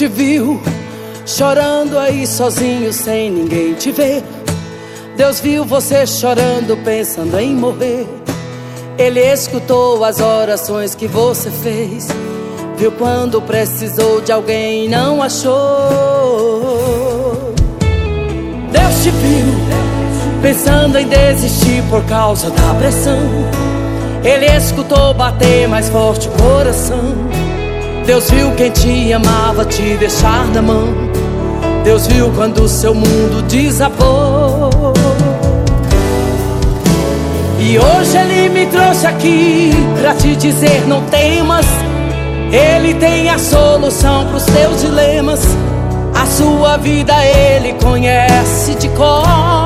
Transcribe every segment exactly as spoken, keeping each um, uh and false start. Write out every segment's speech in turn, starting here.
te viu chorando aí sozinho sem ninguém te ver. Deus viu você chorando pensando em morrer. Ele escutou as orações que você fez, viu quando precisou de alguém e não achou. Deus te viu pensando em desistir por causa da pressão. Ele escutou bater mais forte o coração. Deus viu quem te amava te deixar na mão. Deus viu quando o seu mundo desabou. E hoje Ele me trouxe aqui pra te dizer: não temas. Ele tem a solução pros teus dilemas. A sua vida Ele conhece de cor.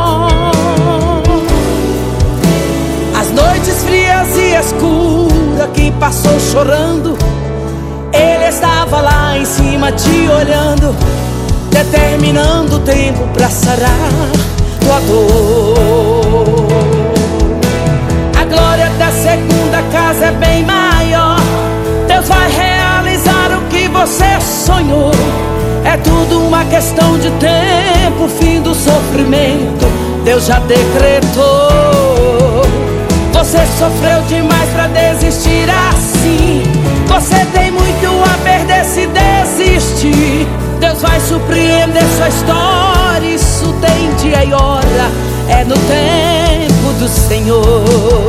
As noites frias e escuras que passou chorando, Ele estava lá em cima te olhando, determinando o tempo pra sarar tua dor. A glória da segunda casa é bem maior. Deus vai realizar o que você sonhou. É tudo uma questão de tempo, fim do sofrimento Deus já decretou. Você sofreu demais pra desistir assim. Você tem muito a perder se desistir. Deus vai surpreender sua história. Isso tem dia e hora, é no tempo do Senhor.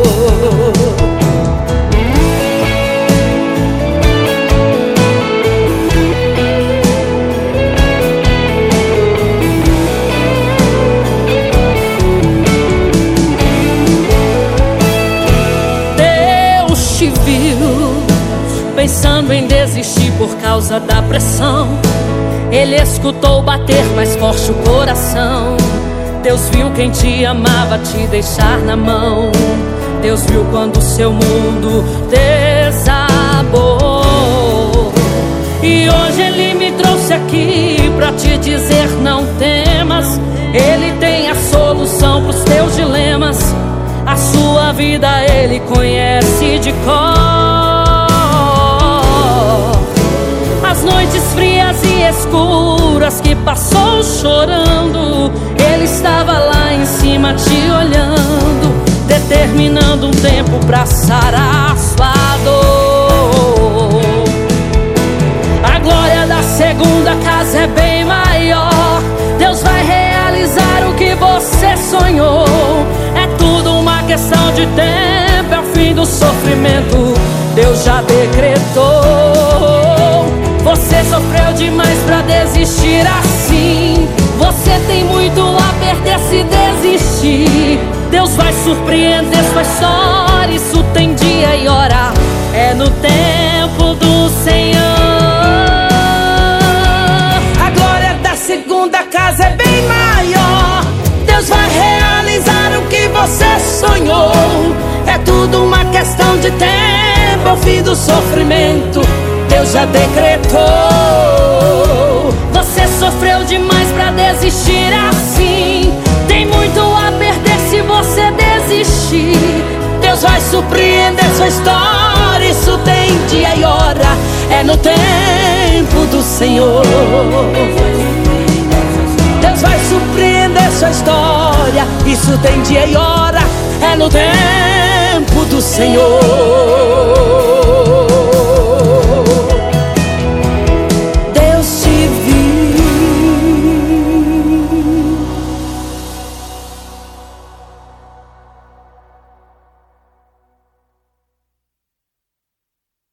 Pensando em desistir por causa da pressão, Ele escutou bater mais forte o coração. Deus viu quem te amava te deixar na mão. Deus viu quando o seu mundo desabou. E hoje Ele me trouxe aqui pra te dizer: não temas. Ele tem a solução pros teus dilemas. A sua vida Ele conhece de cor. As noites frias e escuras que passou chorando, Ele estava lá em cima te olhando, determinando um tempo pra sarar sua dor. A glória da segunda casa é bem maior. Deus vai realizar o que você sonhou. É tudo uma questão de tempo, é o fim do sofrimento Deus já decretou. Você sofreu demais pra desistir assim. Você tem muito a perder se desistir. Deus vai surpreender sua história. Isso tem dia e hora, é no tempo do Senhor. A glória da segunda casa é bem maior. Deus vai realizar o que você sonhou. É tudo uma questão de tempo, é o fim do sofrimento Deus já decretou. Você sofreu demais pra desistir assim. Tem muito a perder se você desistir. Deus vai surpreender sua história. Isso tem dia e hora, é no tempo do Senhor. Deus vai surpreender sua história. Isso tem dia e hora, é no tempo do Senhor.